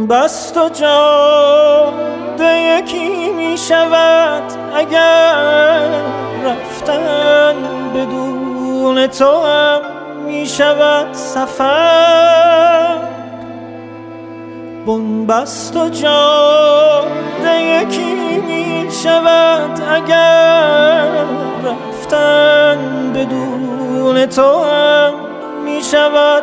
بنبست و جاده یکی می شود اگر رفتن بدون تو هم می شود سفر. بنبست و جاده یکی می شود اگر رفتن بدون تو هم می شود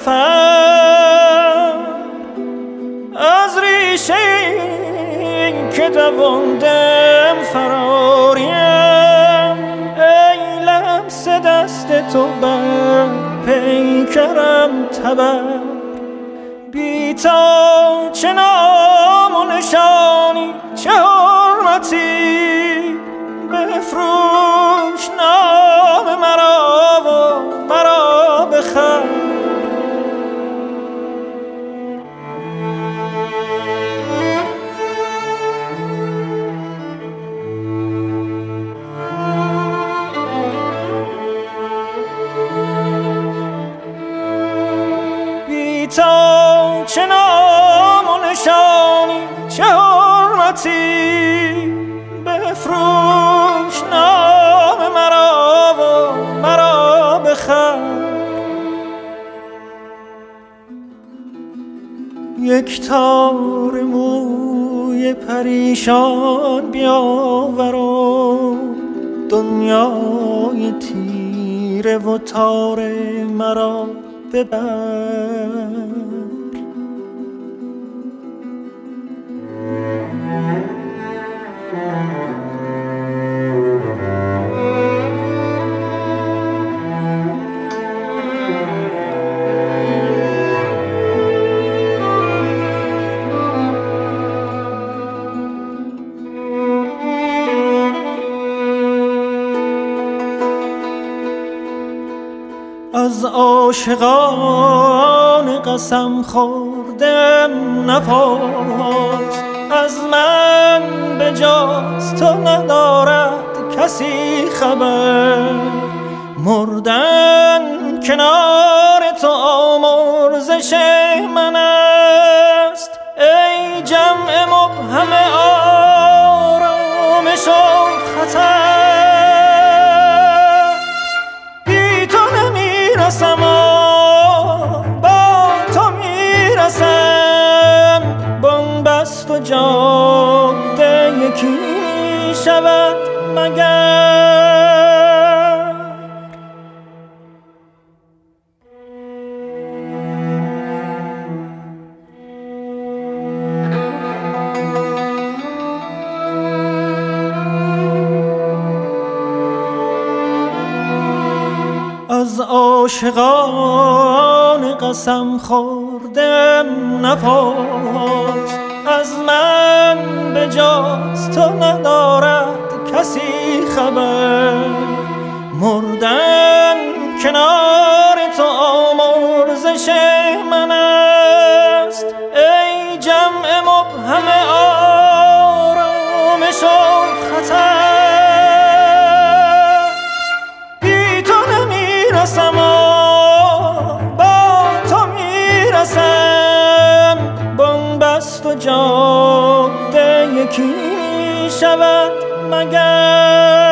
سفر. از ریشه این که دواندم فراریم، ای لمس دست تو بر پیکرم تبر. بی تا چه نام و نشانی چه حرمتی، بفروش نام مرا و مرا بخر. بی تا چه نام و نشانی چه حرمتی، بفروش نام مرا و مرا بخر. یک تار موی پریشان بیاور و دنیای تیره و تار مرا ببر. از عاشقان قسم خوردم نپرس، از من به جز تو ندارد کسی خبر. مردن کنار تو آمرزش من است، ای جمع مبهم آرامش و خطر. با تو میرسم، بنبست و جاده یکی می شود مگر. از عاشقان قسم خوردم نپرس، از من به جز تو ندارد کسی خبر. مردن کنار تو آمرزش من است، ای جمع مبهم آرامش و خطر. بنبست و جاده یکی می شود مگر.